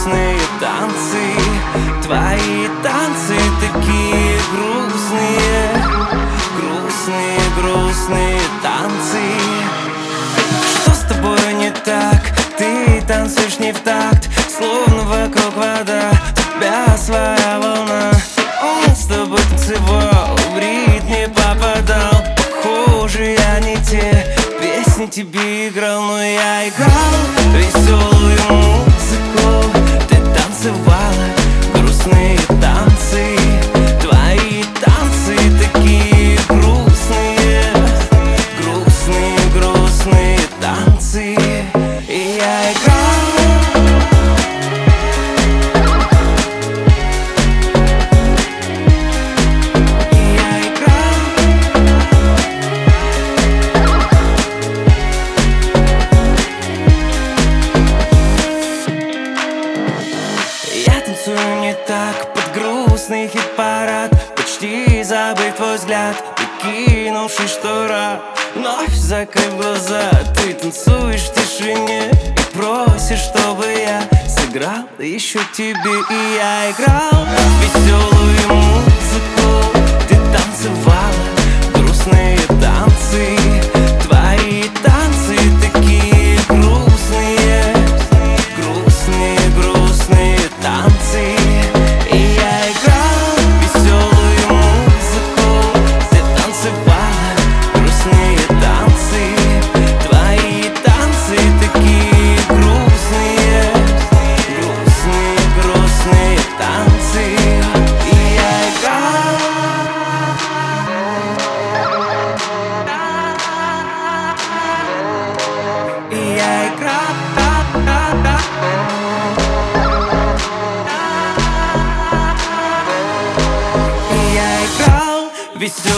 грустные танцы. Твои танцы такие грустные, грустные, грустные танцы. Что с тобой не так? Ты танцуешь не в такт, словно вокруг вода, у тебя своя волна. Он с тобой танцевал, в ритм не попадал. Похоже, я не те песни тебе играл, но я играл веселую музыку. Ты танцевала грустные танцы. Твои танцы такие грустные, грустные, грустные танцы. И я играл. Не так под грустный хит-парад, почти забыв твой взгляд, прикинувший, что рад. Вновь закрыв глаза, ты танцуешь в тишине и просишь, чтобы я сыграл еще тебе. И я играл веселую музыку. Ты танцевала грустные танцы. Твои танцы такие грустные, грустные, грустные танцы. Веселый